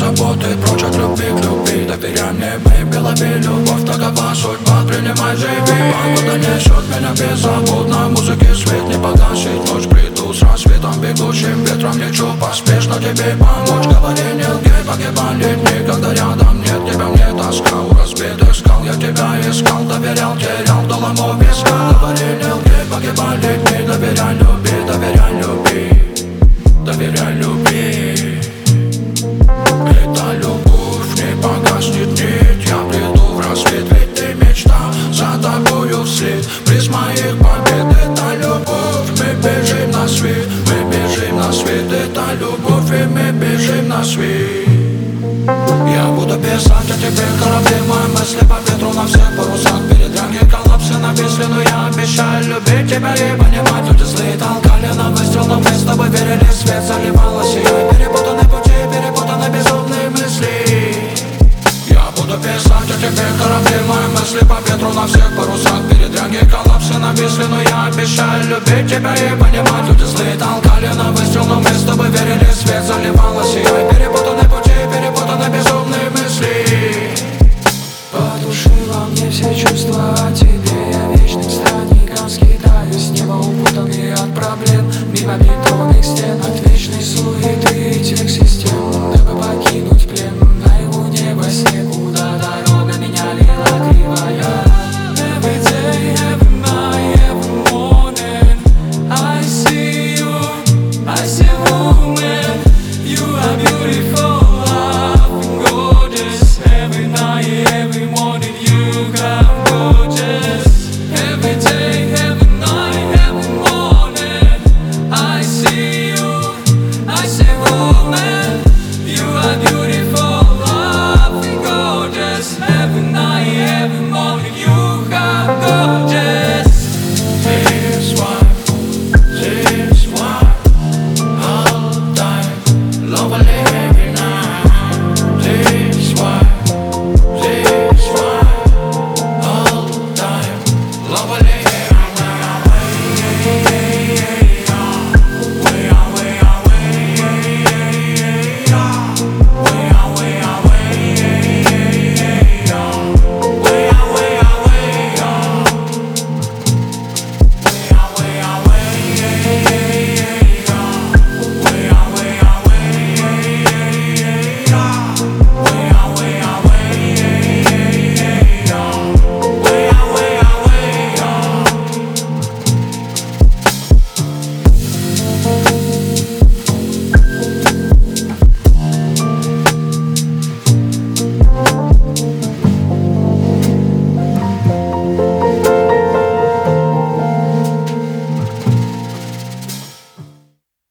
заботы, прочь от любви к любви. Доверяй мне, в моей голове любовь, такова судьба, принимай, живи. Погода несет меня беззаботно, музыки свет не погасит. Ночь приду с рассветом, бегущим ветром лечу поспешно тебе помочь. Говори, не лгай, погибали дни, когда рядом нет тебя, мне тоска. У разбитых скал я тебя искал, доверял, терял, долому виска. Говори, не лгай, погибали дни, доверяй, люби, доверяй, люби. Доверяй, люби. Эта любовь не погаснет, нет. Я приду в рассвет, ведь ты мечта за тобою вслед. Приз моих побед, это любовь. Мы бежим на свет, мы бежим на свет. Это любовь, и мы бежим на свет. Я буду писать о тебе корабли, мои мысли по ветру на всех парусах. Передряги, коллапсы нависли, но я обещаю любить тебя и понимать. Люди злые толкали на выстрел, но мы с тобой верили, свет заливало сияй. Перепутаны пути, перепутаны безумные мысли. Я буду писать о тебе корабли, мои мысли по ветру на всех парусах. Передряги, коллапсы нависли, но я обещаю любить тебя и понимать. Люди злые толкали на выстрел, но мы с тобой верили, свет заливало сияй. Перепутаны пути, перепутаны безумные мысли. Потушила мне все чувства о тебе. Я вечным странником скитаюсь, небо упутанный от проблем. Мимо бетонных стен